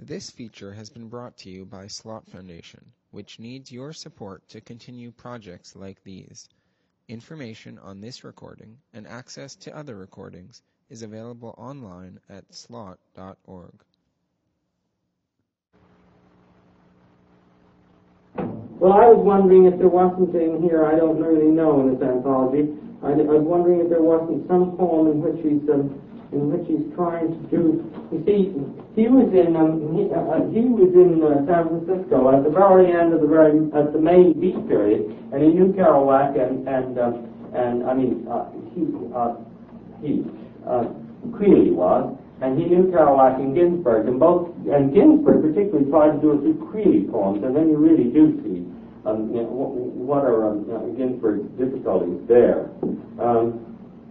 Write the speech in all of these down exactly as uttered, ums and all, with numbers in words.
This feature has been brought to you by Slot Foundation, which needs your support to continue projects like these. Information on this recording and access to other recordings is available online at slot dot org. Well, I was wondering if there wasn't in here, I don't really know in this anthology, I, I was wondering if there wasn't some poem in which he's um, in which he's trying to do. You see, he was in um, he, uh, he was in uh, San Francisco at the very end of the very at the Maine Beach period, and he knew Kerouac and and um, and I mean uh, he uh, he uh, Creeley was, and he knew Kerouac and Ginsberg, and both and Ginsberg particularly tried to do a few Creeley poems, and then you really do see um, you know, what, what are um, uh, Ginsberg's difficulties there. Um,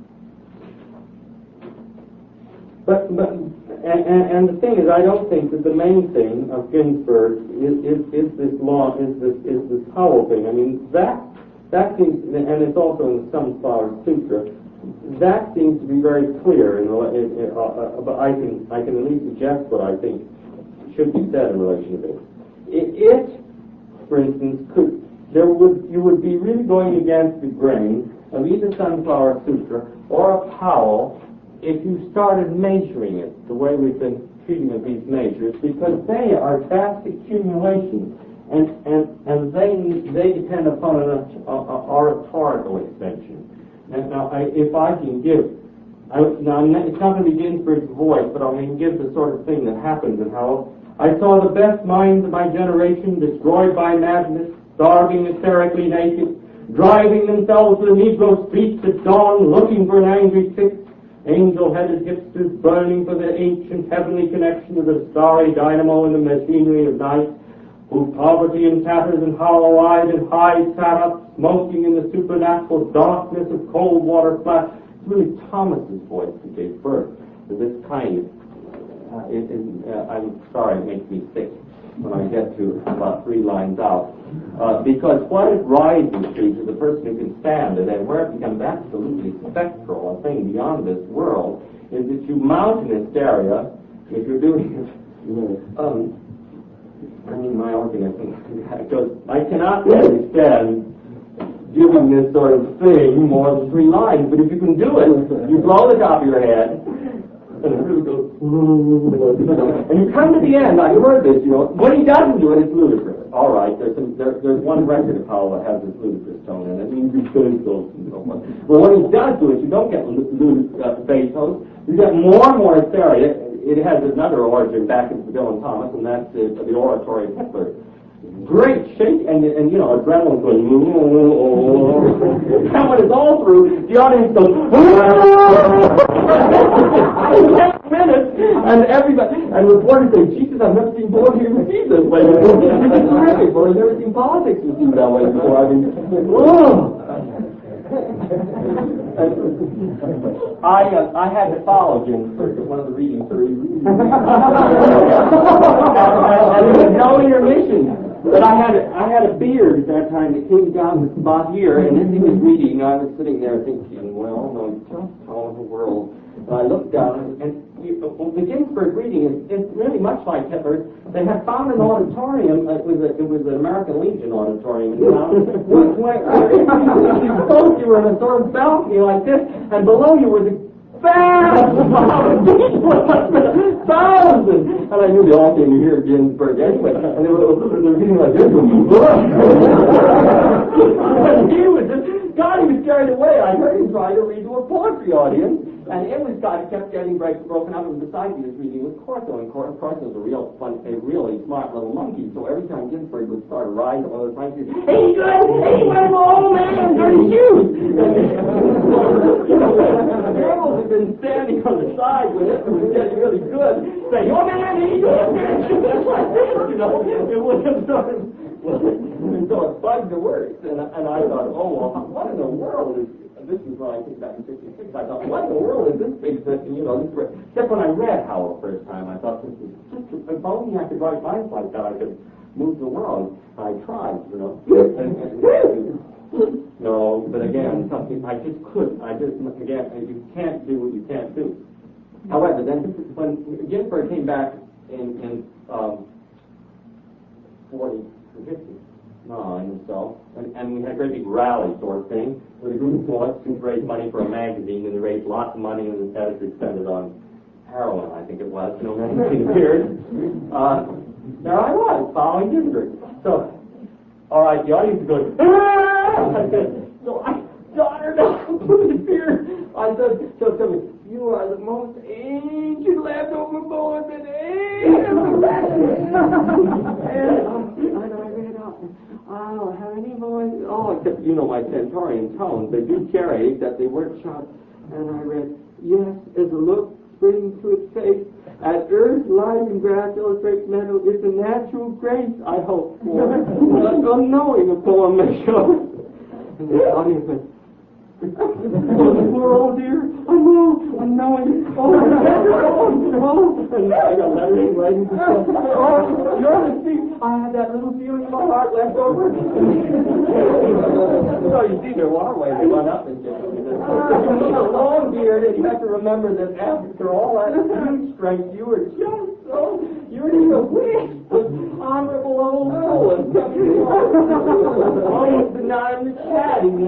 But, but and, and, and the thing is, I don't think that the main thing of Ginsberg is, is, is this law, is this is this Howell thing. I mean, that that seems, and it's also in the Sunflower Sutra. That seems to be very clear. In, in, in, uh, uh, but I can I can at least suggest what I think should be said in relation to this. It, it for instance, could there would you would be really going against the grain of either Sunflower Sutra or of Howell if you started measuring it the way we've been treating of these measures, because they are vast accumulations, and and and they they depend upon an uh, oratorical extension. And now, I, if I can give, I, now it's not going to be Ginsberg's voice, but I can give the sort of thing that happens in Howell. I saw the best minds of my generation destroyed by madness, starving hysterically naked, driving themselves to the Negro streets at dawn, looking for an angry fix. Angel-headed hipsters burning for the ancient heavenly connection of the starry dynamo and the machinery of night, whose poverty and tatters and hollow-eyed and high sat up, smoking in the supernatural darkness of cold water flash. It's really Thomas's voice that gave birth to this kind of, uh, it, it, uh, I'm sorry, it makes me sick when I get to about three lines out. Uh, because what it rises to, to the person who can stand it, and where it becomes absolutely spectral, a thing beyond this world, is that you mount an hysteria, if you're doing it, um, I mean, my organism, because I cannot really stand giving this sort of thing more than three lines, but if you can do it, you blow the top of your head, and it really goes, and you come to the end, I heard this, you know, when he doesn't do it, it's ludicrous. All right, there's some, there, there's one record of Howell that has this ludicrous tone in it. I mean, you could go and so on. But when he does do it, you don't get ludicrous uh, bass-tones. You get more and more hysteria. It has another origin back into Dylan Thomas, and that's uh, the oratory of Hitler. Great shake, and, and you know, adrenaline going, and when it's all through, the audience goes, ten minutes, and everybody, and reporters say, Jesus, I've never seen poetry received this way before. It's terrific, or I've never seen politics received that way before. I mean, oh. I uh, I had to follow Ginsberg at one of the readings for reading. And there was no intermission. But I had a, I had a beard at that time that came down about here, and as he was reading, I was sitting there thinking, well, no, just all the world. And I looked down, and, and you, the Ginsberg reading is, is really much like Hitler's. They had found an auditorium. It was a, it was an American Legion auditorium in town. Where, where, where you spoke, you were in a sort of balcony like this, and below you was a vast amount of people, thousands. And I knew they all came to hear Ginsberg anyway. And they were, they were getting like this. And he was just, God, he was carried away. I heard him try to read to a poetry audience. And it was God, he kept getting break, broken up, and besides he was reading with Corso, and Corso was a real fun, a really smart little monkey. So every time Ginsberg would start a ride, one of those monkeys, hey, good, hey, what an old man, dirty shoes. The girls had been standing on the side when it was getting really good, saying, oh man, hey, good, you know, it was sort of, well, and so it bugged the works, and, and I thought, oh, well, what in the world is, this is when I think back in fifty-six, I thought, what in the world is this big thing, you know, this is, except when I read Howell the first time, I thought, this is just, if only I could write lines like that, I could move the world. I tried, you know. No, but again, something, I just couldn't, I just, again, you can't do what you can't do. However, then when Ginsberg came back in, in um, forty, fifty-nine or so, and, and we had a great big rally sort of thing with a group of boys who raised money for a magazine, and they raised lots of money, and the editor spent it on heroin, I think it was, you know, magazine appeared. Uh, there I was, following Ginsberg. So, all right, the audience is going, ah! I said, so I daughter down with fear. I said, so tell me, you are the most ancient leftover boy that ever. And, uh, and I read out, I don't have any voice. Oh, except, you know, my Centaurian tones. They do carry, except they weren't sharp. And I read, yes, as a look spring to its face, as earth, light, and grass illustrates meadow, is the natural grace I hope for. Unknowing a poem may show. And the audience went, we're all dear. I know, I know it. Oh, oh, oh. And I got letters writing to stuff. Oh, you're the see. I had that little feeling in my heart left over. So you see, there are ways to run up and get a long beard, and you have to remember that after all that huge strength, you were just so, you were just a wisp of honorable old Poland. Almost denying the chatting.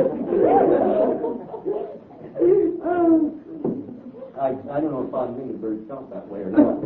um, I, I don't know if Von Mingenberg felt that way or not.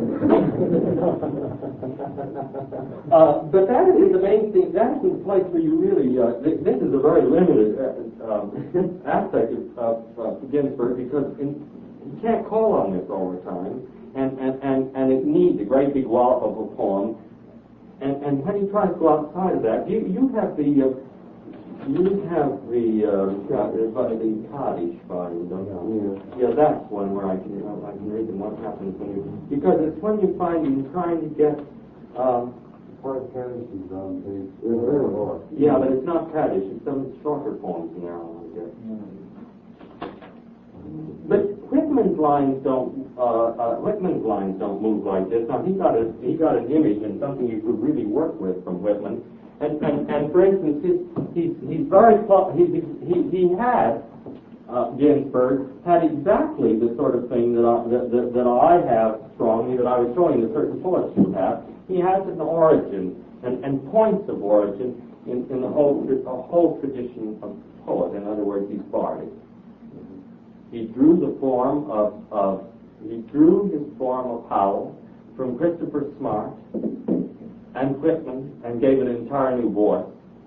uh, but that is the main thing. That's the place where you really, uh, th- this is a very limited uh, um, aspect of, of uh, Ginsberg, because in, you can't call on this all the time, and, and, and, and it needs a great big wallop of a poem. And, and when you try to go outside of that, you, you have the... Uh, You have the uh, uh, the Kaddish volume, don't you? Yeah. Yeah, that's one where I can you know, I can read them. What happens when you because it's when you find you're trying to get. Um, Part Kaddish is on page. Yeah, but it's not Kaddish. It's some shorter poems in there. I want to get. But Whitman's lines don't. Uh, uh, Whitman's lines don't move like this. Now he got a he got an image and something you could really work with from Whitman. And, and, and for instance, his, he's, he's very, he, he, he had, uh, Ginsberg, had exactly the sort of thing that I, that, that, that I have strongly, that I was showing that certain poets should have. He has an origin and, and points of origin in, in the whole, the whole tradition of poet. In other words, he's bardic. He drew the form of, of, he drew his form of Howell from Christopher Smart and Whitman, and gave it an entire new voice.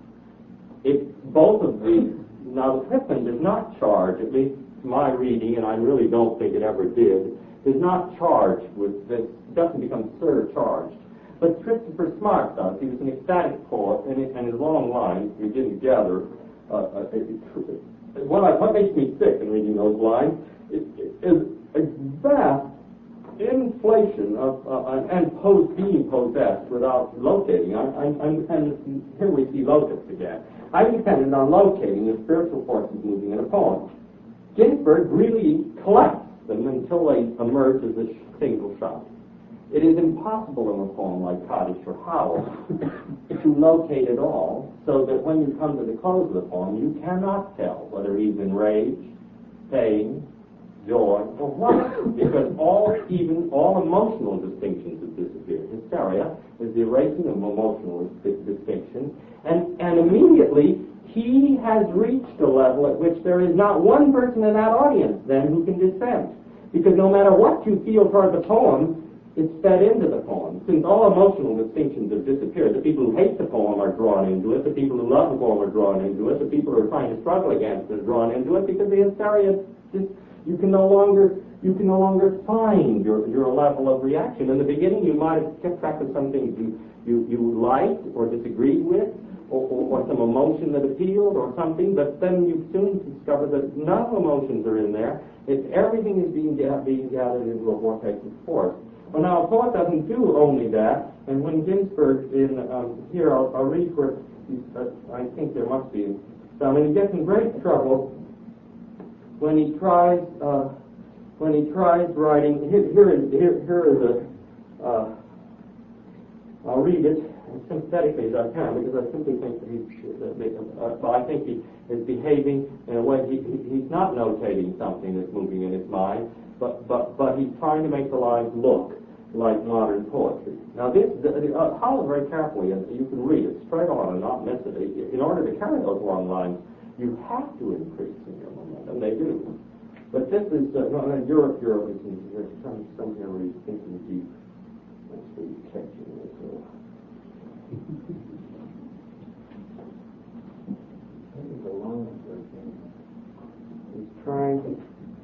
If both of these, now the Whitman does not charge, at least to my reading, and I really don't think it ever did, is not charged with this, doesn't become surcharged. But Christopher Smart does. He was an ecstatic poet, and, it, and his long lines, we did together, uh, uh, it, it, what, I, what makes me sick in reading those lines is, is a vast inflation of uh, and pose, being possessed without locating. I, I, I'm dependent, here we see locusts again. I'm dependent on locating the spiritual forces moving in a poem. Ginsberg really collects them until they emerge as a single shot. It is impossible in a poem like Kaddish or Howell to locate it all, so that when you come to the close of the poem, you cannot tell whether he's in rage, pain, joy, or what, because all even all emotional distinctions have disappeared. Hysteria is the erasing of emotional distinction, and, and immediately he has reached a level at which there is not one person in that audience then who can dissent, because no matter what you feel toward the poem, it's fed into the poem. Since all emotional distinctions have disappeared, the people who hate the poem are drawn into it, the people who love the poem are drawn into it, the people who are trying to struggle against it are drawn into it, because the hysteria is You can no longer you can no longer find your, your level of reaction. In the beginning, you might have kept track of some things you, you, you liked or disagreed with, or, or, or some emotion that appealed or something, but then you soon discover that none emotions are in there. It's everything is being, being gathered into a vortex of force. Well, now, a poet doesn't do only that, and when Ginsberg, in um, here, I'll, I'll read where, uh, I think there must be, so, I mean, he gets in great trouble when he tries, uh, when he tries writing, here, here is, here, here is a, uh, I'll read it as sympathetically as I can, because I simply think that he's, uh, uh, I think he is behaving in a way, he, he, he's not notating something that's moving in his mind, but, but, but he's trying to make the lines look like modern poetry. Now this, the, the, uh, follow very carefully, and you can read it straight on and not miss it. In order to carry those long lines, you have to increase in your momentum. They do. But this is, uh, no, no, Europe, Europe is in here. Some, some here really thinking deep. Let's see, catching this. Uh, Maybe the lines are again. he's trying to.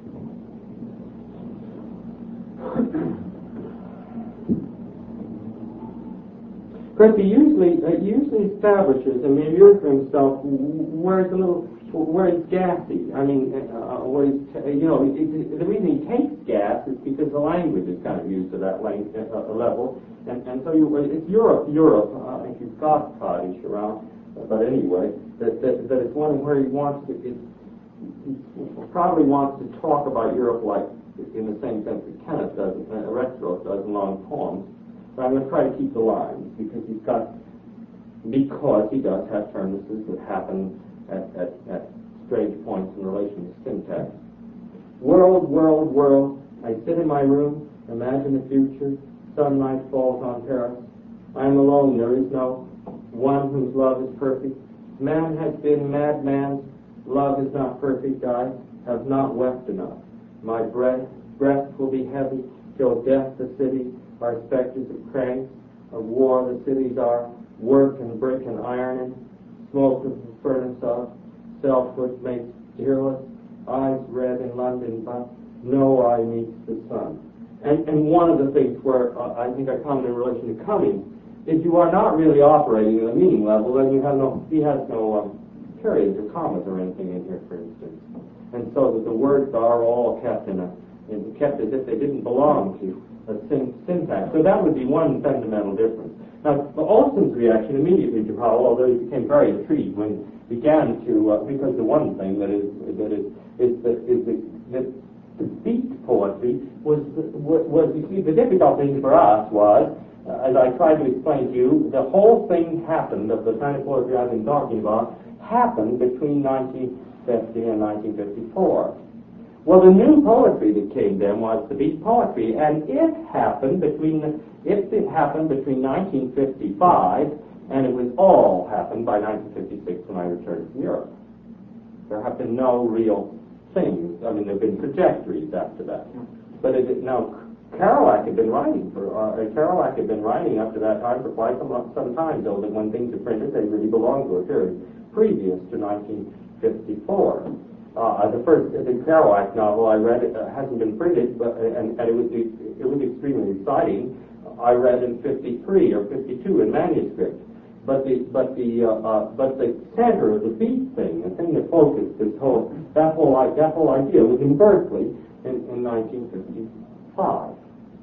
Because he usually uh, usually establishes and reviews for himself where it's a little where it's gassy. I mean, uh, where he's, you know, it, it, the reason he takes gas is because the language is kind of used to that length, uh, level, and and so you it's Europe, Europe. Uh, I think you've got Scottish around, but anyway, that that, that it's one where he wants to. It, he probably wants to talk about Europe like in the same sense that Kenneth does, uh, Rexroth does in long poems. But I'm going to try to keep the lines because he's got, because he does have terminaces that happen at, at, at strange points in relation to syntax. World, world, world, I sit in my room, imagine the future, sunlight falls on Paris. I am alone, there is no one whose love is perfect. Man has been madman's, love is not perfect, I have not wept enough. My breath, breath will be heavy, till death the city are specters of cranks, of war the cities are, work and brick and ironing, smoke of the furnace of, selfhood makes tearless, eyes red in London, but no eye meets the sun. And, and one of the things where uh, I think I comment in relation to Cummings is you are not really operating at a meaning level, and you have no, he has no um, periods or commas or anything in here, for instance. And so that the words are all kept in a, in, kept as if they didn't belong to a syntax. So that would be one fundamental difference. Now, Olson's reaction immediately to Powell, although he became very intrigued when he began to, uh, because the one thing that is that is is that is the, that the beat poetry was was, was you see, the difficult thing for us was, uh, as I tried to explain to you, the whole thing happened of the kind of poetry I've been talking about happened between nineteen fifty and nineteen fifty-four. Well, the new poetry that came then was the beat poetry, and it happened between the, it, it happened between nineteen fifty-five, and it was all happened by nineteen fifty-six when I returned from Europe. There have been no real things. I mean, there have been trajectories after that. But it, now, Kerouac had been writing for uh, Kerouac had been writing up to that time for quite some, some time, though that when things are printed, they really belong to a period previous to nineteen fifty-four. Uh, the first, the Kerouac novel I read uh, hasn't been printed, but and, and it was it was extremely exciting. I read in fifty-three or fifty-two in manuscript, but the but the uh, uh, but the center of the beat thing, the thing that focused this whole that whole that whole idea was in Berkeley in, in nineteen fifty-five.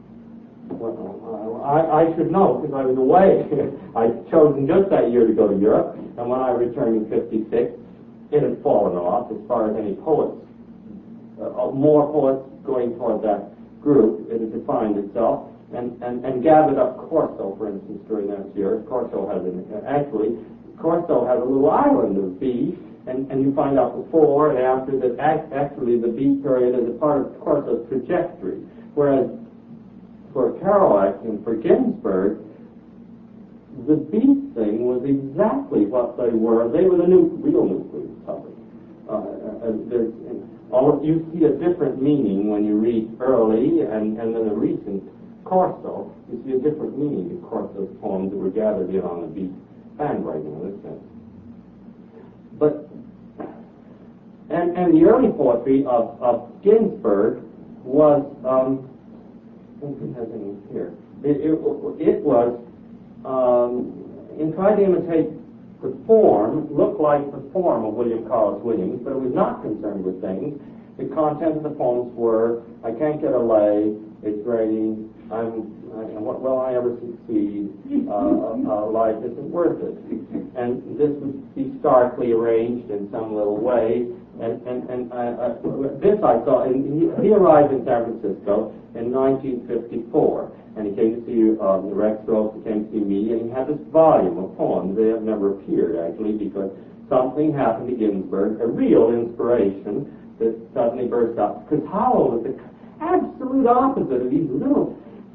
Well, I, I should know because I was away. I'd chosen just that year to go to Europe, and when I returned in fifty-six. It had fallen off as far as any poets, uh, more poets going toward that group. It had defined itself and, and, and gathered up Corso, for instance, during that year. Corso has an, actually, Corso has a little island of beat, and, and you find out before and after that act, actually the beat period is a part of Corso's trajectory. Whereas for Kerouac and for Ginsberg, the beat thing was exactly what they were. They were the new, real nucleus public. Uh, there's, all, you see a different meaning when you read early and, and then the recent Corso. You see a different meaning in Corso's poems that were gathered in on the beat bandwagon in this sense. But, and, and the early poetry of, of Ginsberg was, um, who has any here? It, it, it was, Um, in trying to imitate the form, looked like the form of William Carlos Williams, but it was not concerned with things. The content of the poems were, I can't get a lay, it's raining, I'm, I, what will I ever succeed, uh, uh, life isn't worth it. And this would be starkly arranged in some little way, and, and, and uh, uh, this I saw, and he, he arrived in San Francisco in nineteen fifty-four. And he came to see um, the Rexroth, he came to see me, and he had this volume of poems. They have never appeared, actually, because something happened to Ginsberg, a real inspiration that suddenly burst out. Because Howell was the absolute opposite of these little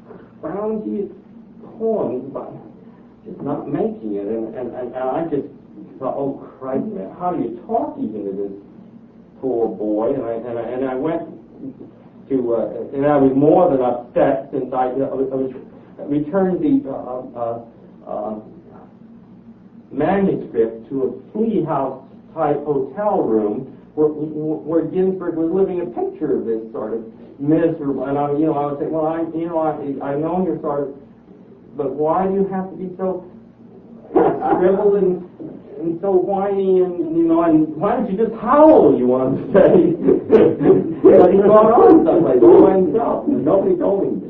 scroungy poems, but just not making it. And, and, and I just thought, oh, Christ, man, how do you talk even to this poor boy? And I, and I, and I went to, uh, and I was more than upset since I, I was, I was returned the uh, uh, uh, manuscript to a flea house type hotel room where, where Ginsberg was living a picture of this sort of miserable. And I, you know, I would say, well, I, you know, I, I know you're sort of, but why do you have to be so shriveled and, and so whiny and, you know, and why don't you just howl, you want to say? But he's gone on someplace all by himself. Nobody told him.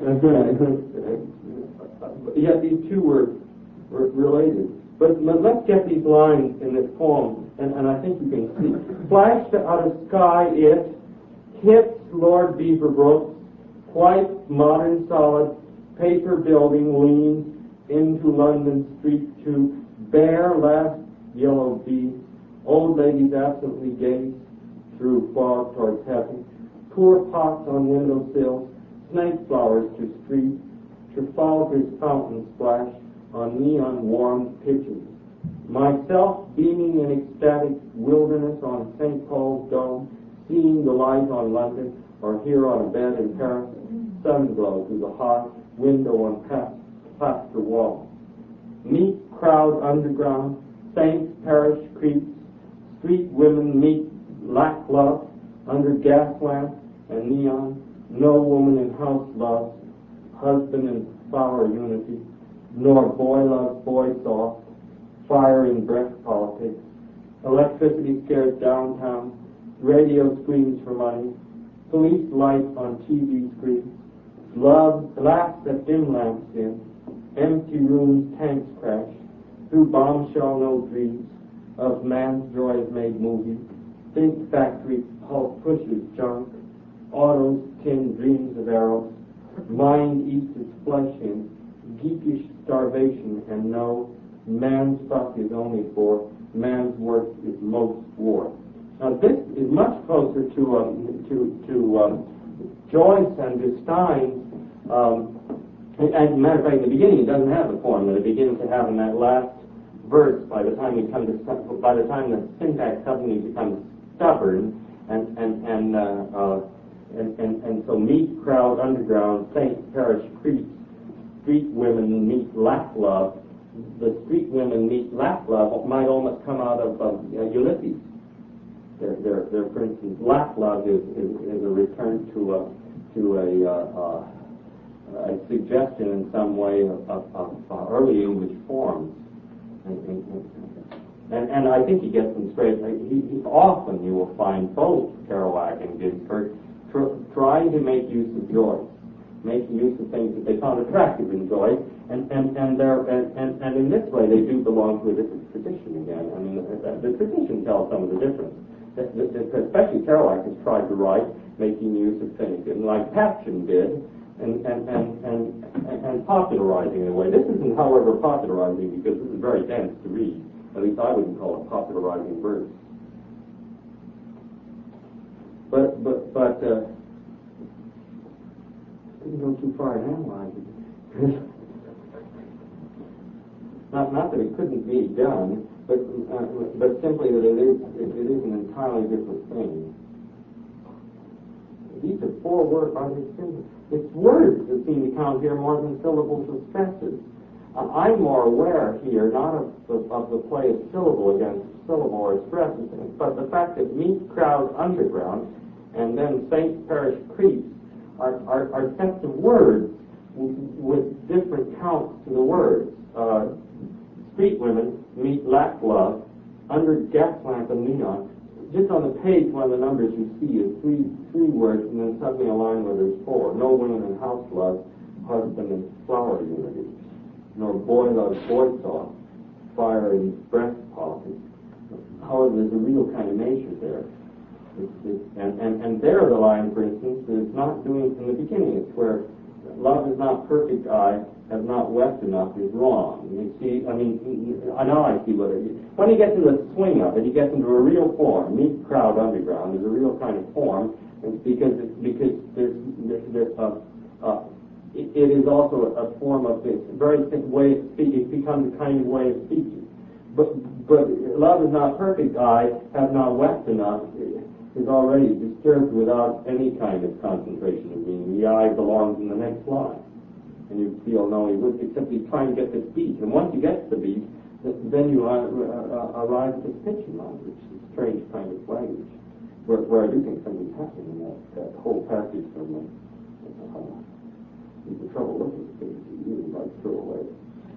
Yet these two were, were related. But, but let's get these lines in this poem, and, and I think you can see. Flashed out of sky it, hits Lord Beaverbrook, white, modern, solid, paper building leans into London Street to bare last yellow bead. Old ladies absently gaze through fog towards heaven. Poor pots on windowsills, snake flowers to street. Trafalgar's fountain splash on neon warm pitches. Myself beaming in ecstatic wilderness on Saint Paul's dome, seeing the light on London, or here on a bed in Paris, sun glow through the hot window on plaster wall. Meet crowd underground, Saint Parish creeps, street women meet lack love under gas lamp and neon, no woman in house loves, husband and flower unity, nor boy loves boy soft, fire in breast politics, electricity scares downtown, radio screams for money, police lights on T V screens, love laughs at dim lamps in, empty rooms tanks crash, through bombshell no dreams, of man's joys made movie, think factory pulp pushes junk, autos tin dreams of arrows, mind eats its flesh in, geekish starvation, and no, man's fuck is only for, man's work is most war. Now this is much closer to um, to to um, Joyce and to Stein. Um, and, as a matter of fact, in the beginning it doesn't have the form that it begins to have in that last verse. By the time we come to, by the time the syntax suddenly becomes stubborn, and and and uh, uh, and, and and so meet crowd underground, Saint Parish creeps, street women meet lack love. The street women meet lack love might almost come out of uh, Ulysses. There, there, there. For instance, lack love is, is, is a return to a to a, uh, uh, a suggestion in some way of, of, of uh, early English forms, and, and, and, and I think he gets them straight. He, he, often you will find both Kerouac and Ginsberg tr- trying to make use of Joyce, making use of things that they found attractive in Joyce. And and and, and and and in this way, they do belong to a different tradition again. I mean, the, the tradition tells some of the difference. The, the, the, especially Kerouac has tried to write making use of things, and like Patchen did, and and and and, and, and popularizing in a way. This isn't, however, popularizing because this is very dense to read. At least I wouldn't call it popularizing verse. But but but uh, didn't go too far in analyzing. Not, not that it couldn't be done, but uh, but simply that it is it, it is an entirely different thing. These are four words. Are they symbols? It's words that seem to count here more than syllables or stresses. Uh, I'm more aware here not of the, of the play of syllable against syllable or stresses, but the fact that meet crowd underground and then Saint Parish creeps are, are, are sets of words with, with different counts to the words. Uh, Street women meet lack love under gas lamp and neon. Just on the page, one of the numbers you see is three three words, and then suddenly a line where there's four. No women in house love, husband and flower unity. Nor boy loves boy soft, fire in breast politics. However, there's a real kind of nature there. It's, it's, and, and, and there the line, for instance, is not doing from the beginning. It's where love is not perfect, I have not wept enough is wrong. You see, I mean, I know I see what it is. When he gets into the swing of it, he gets into a real form. Meet crowd underground is a real kind of form, and because because there's there's, there's uh, uh, it, it is also a, a form of this very simple way of speaking. It becomes a kind of way of speaking. But but love is not perfect. I have not wept enough. Is already disturbed without any kind of concentration of meaning. The I belongs in the next line. And you feel, no, he would, except he's trying to get this beat. And once you get the beat, then you uh, uh, arrive at this pitching language, this strange kind of language, where, where I do think something's happening in that, that whole passage from the, uh, the trouble looking at things you really like to throw away.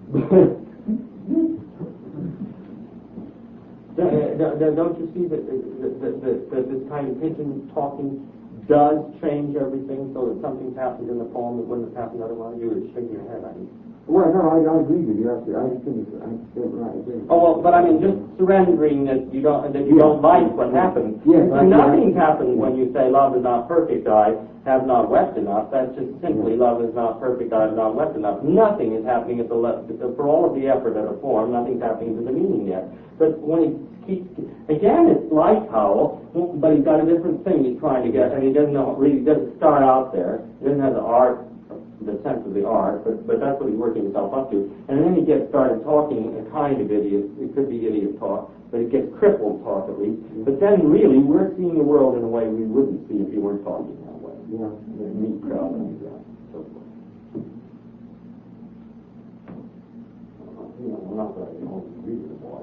Don't you see that, that, that, that, that this kind of pigeon talking does change everything, so that something's happened in the poem that wouldn't have happened otherwise? You were shaking your head, I think. Well, no, I, I agree with you. I, I think it's, I think right. I agree. Oh well, but I mean, just surrendering that you don't that you yes. don't like what happened. Yes, so nothing's happened yes. when you say love is not perfect. I have not wept enough. That's just simply yes. love is not perfect. I have not wept enough. Nothing is happening at the le- for all of the effort at a form. Nothing's happening to the meaning yet. But when he keeps again, it's like Howell, but he's got a different thing he's trying to get, and he doesn't know really doesn't start out there. He doesn't have the art. The sense of the art, but, but that's what he's working himself up to. And then he gets started talking a kind of idiot, it could be idiot talk, but it gets crippled talk at least. But then really, we're seeing the world in a way we wouldn't see if you weren't talking that way. Yeah. The meat crowd and uh, so forth. You know, not that I can always agree with the boy.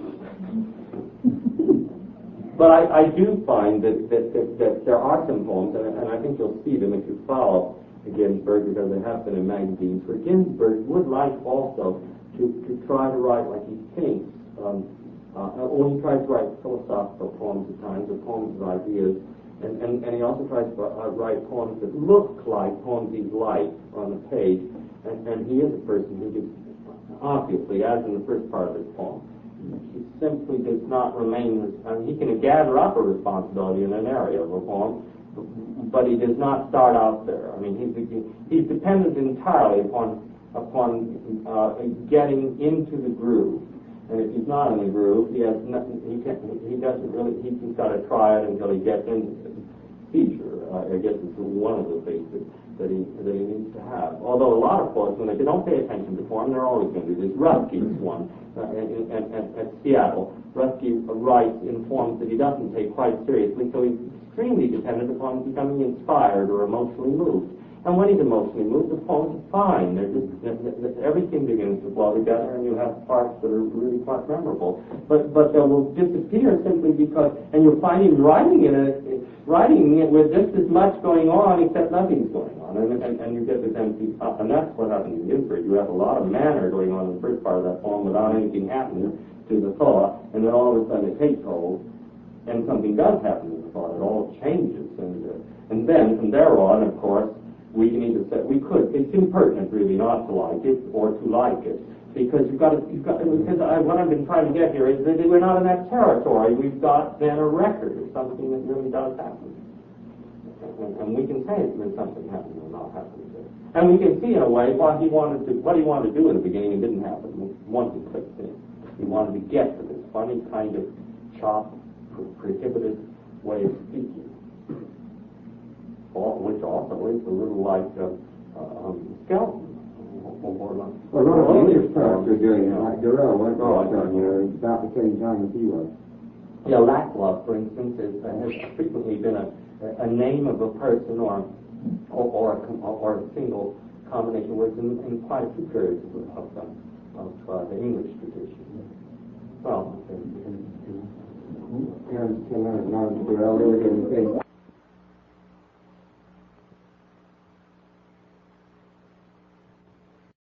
But I, I do find that, that, that, that there are some poems, and, and I think you'll see them if you follow Ginsberg, because they have been in magazines, where Ginsberg would like also to, to try to write like he thinks, um, uh, or he tries to write philosophical poems at times, or poems of ideas, and, and, and he also tries to uh, write poems that look like poems he'd like on the page, and, and he is a person who just, obviously, as in the first part of his poem, he simply does not remain, I mean, he can gather up a responsibility in an area of a poem, but he does not start out there. I mean, he's he's dependent entirely upon upon uh, getting into the groove. And if he's not in the groove, he has nothing. He can he doesn't really. He's just got to try it until he gets into the feature. Uh, I guess it's one of the things that, that he that he needs to have. Although a lot of poets, when they don't pay attention to form, they're always going to do this. Rusky's one uh, in, in, in, at Seattle. Rusky writes in forms that he doesn't take quite seriously, so he's extremely dependent upon becoming inspired or emotionally moved. And when he's emotionally moved, the poems are fine. They're just, they're, they're, everything begins to flow together, and you have parts that are really quite memorable. But but they will disappear simply because, and you'll find him writing it, writing it with just as much going on, except nothing's going on, and and, and you get this empty. Uh, and that's what happens in Ginsberg. You have a lot of manner going on in the first part of that poem without anything happening to the thought, and then all of a sudden it takes hold. And something does happen in the thought. It all changes, and uh, and then from there on, of course, we can either say we could. It's impertinent, really, not to like it or to like it, because you've got to. You've got because I, what I've been trying to get here is that we're not in that territory. We've got then a record of something that really does happen, and, and we can say that something happened or not happened, and we can see in a way what he wanted to what he wanted to do in the beginning and didn't happen. Once he clicked in, he wanted to get to this funny kind of chopped, prohibited way of speaking, which also is a little like uh, um, skeleton. Or like, well, one of the English poets are doing it, like Durrell went off on here about the same time as he was. Yeah, Lacklove, for instance, is, uh, has frequently been a, a name of a person or or, or, a, or a single combination of words in, in quite a few periods of, of, of uh, the English tradition. Well, Parents came out of Durrell, they were doing the same